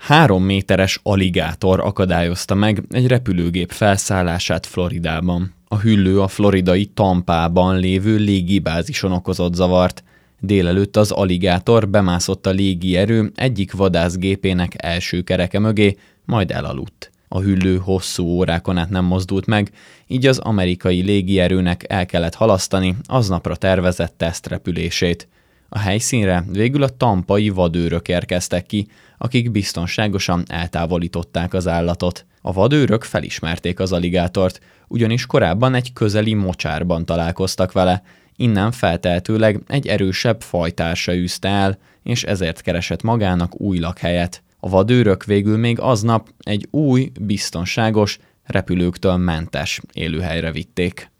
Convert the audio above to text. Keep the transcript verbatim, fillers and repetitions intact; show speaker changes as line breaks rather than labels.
Három méteres aligátor akadályozta meg egy repülőgép felszállását Floridában. A hüllő a floridai Tampában lévő légibázison okozott zavart. Délelőtt az aligátor bemászott a légierő egyik vadászgépének első kereke mögé, majd elaludt. A hüllő hosszú órákon át nem mozdult meg, így az amerikai légierőnek el kellett halasztani aznapra tervezett tesztrepülését. A helyszínre végül a tampai vadőrök érkeztek ki, akik biztonságosan eltávolították az állatot. A vadőrök felismerték az aligátort, ugyanis korábban egy közeli mocsárban találkoztak vele, innen feltehetőleg egy erősebb fajtársa űzte el, és ezért keresett magának új lakhelyet. A vadőrök végül még aznap egy új, biztonságos, repülőktől mentes élőhelyre vitték.